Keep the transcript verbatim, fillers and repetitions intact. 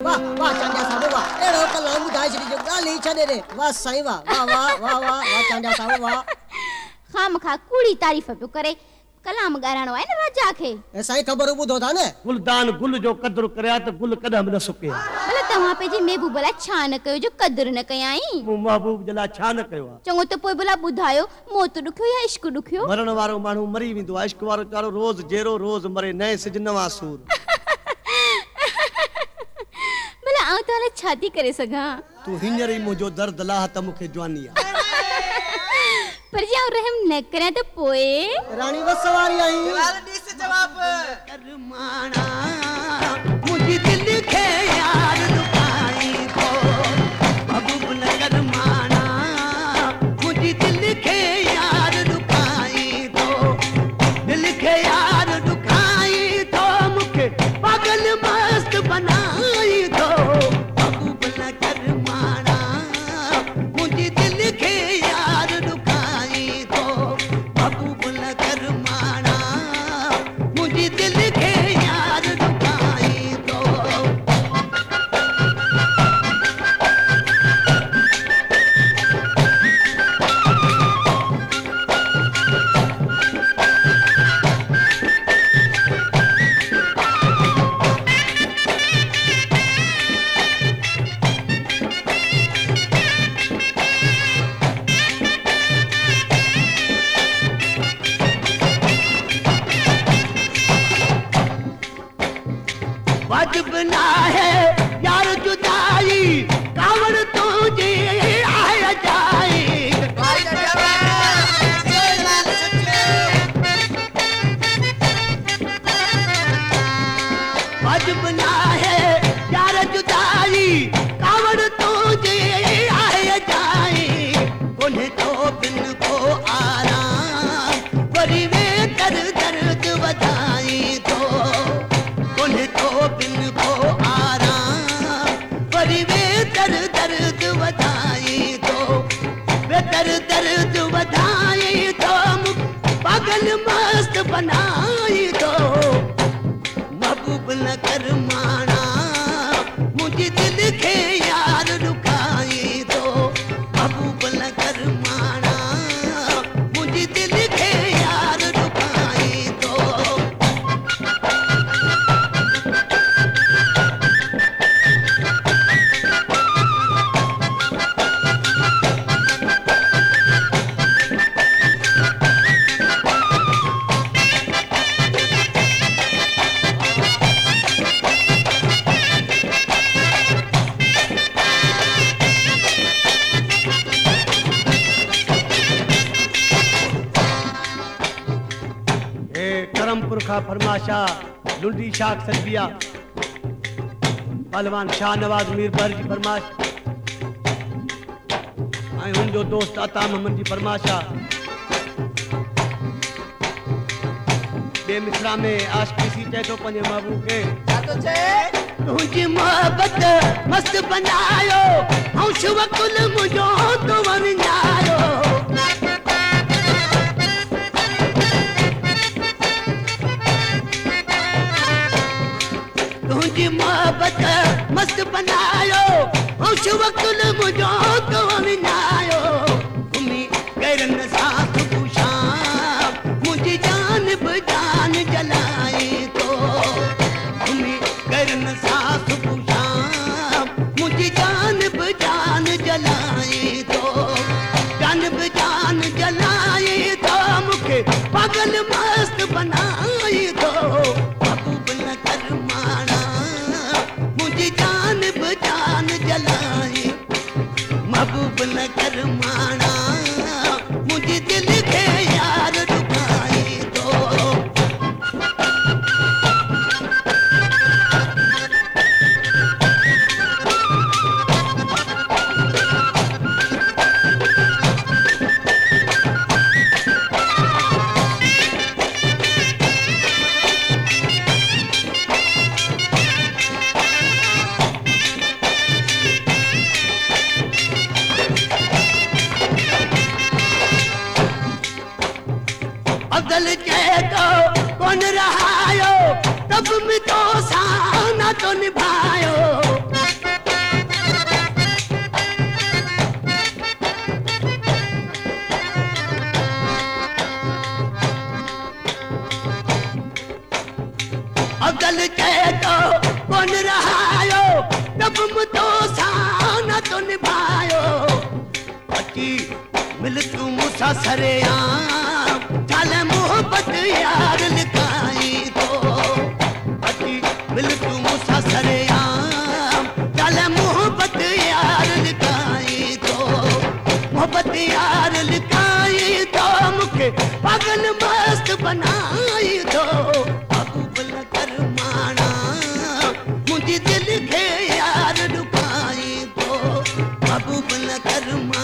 वाह वाह चांडिया साहब वाह एड़ो कलाम ॿुधाए छॾिजो ॻाल्हि ई छॾे ॾे वाह साईं वाह वाह वाह वाह वाह वाह चांडिया साहब वाह खामखा कूड़ी तारीफ़ पियो करे कलाम ॻाल्हाइणो आहे न राजा खे ए साईं ख़बर ॿुधो था न गुलदान गुल जो क़दुरु करे त गुल कॾहिं बि न सुके भला तव्हां पंहिंजे महबूब लाइ छा न कयो जो क़दुरु न कयाई मूं महबूब जे लाइ छा न कयो आहे चङो त पोइ भला ॿुधायो मौत ॾुखियो या इश्क ॾुखियो मरण वारो माण्हू मरी वेंदो आहे इश्क वारो चारो रोज़ जहिड़ो रोज़ मरे नए सिज नवां सूर भला आउं तव्हां लाइ छा थी करे सघां तूं हींअर ई मुंहिंजो दर्द लाह त मूंखे जवानी आहे पर जे आउं रहम न करियां त पोइ रानी बस सवारी आई जवाब करमाना मुझे दिल के यार दुखाई तो महबूब न करमाना मुझे दिल के यार दुखाई तो दिल के यार दुखाई तो मुझे पागल मस्त बनाई तो महबूब न करमाना मुझे दिल के यार दुखाई तो महबूब न करमाना मुझे दिल के यार दुखाई तो वाजिब ना है यार जुदाई कावड़ तुझे आया जाए वाजिब ना है यार जुदाई कावड़ तुझे आया जाए उन्हें तो बिन को आराम वरी वे दर दर्द बधाई तो उन्हें तो बिन को आराम वरी वे दर दर्द बधाई तो वे दर दर्द बधाई तो पागल मस्त बनाई तो महबूब न करमाना मुझे दिल के यार रुकाई तो महबूब न करमाना मुझे दिल के यार रुकाई तो करमपुर का फरमाशा लुंडी शाख सलबिया पहलवान शाह नवाज मीर पर जी फरमाश ऐं हुन जो दोस्त अता मोहम्मद जी फरमाशा बे मिसरा में आशिकी चए थो पंहिंजे महबूब खे तुंहिंजी मोहबत मस्त बनायो ऐं शुवकुल मुंहिंजो तो वञायो तुझी मोहब्बत मस्त बनायो ऐं शुवकुल मुंहिंजो तो विञायो घुमी गैरन सां सुबुह शाम मुंहिंजी जान बि जान जलाई तो घुमी गैरन सां सुबुह शाम मुंहिंजी जान बि जान जलाई तो जान बि जान जलाई तो मूंखे पागल मस्त बनाई तो महबूब न करमाना मुझे जान बजान जलाई महबूब न करमाना मुझे दिल के यार रुकाई तो मूंसां सरेआम चाल मोहब्बत यार लिकाई तो अची मिल तू मूंसां सरेआम चाल मोहब्बत यार लिकाई तो मोहब्बत यार लिकाई तो मूंखे पागल मस्त बनाई तो महबूब न कर माना मुंहिंजी दिल खे यार डुबाई तो महबूब न कर माना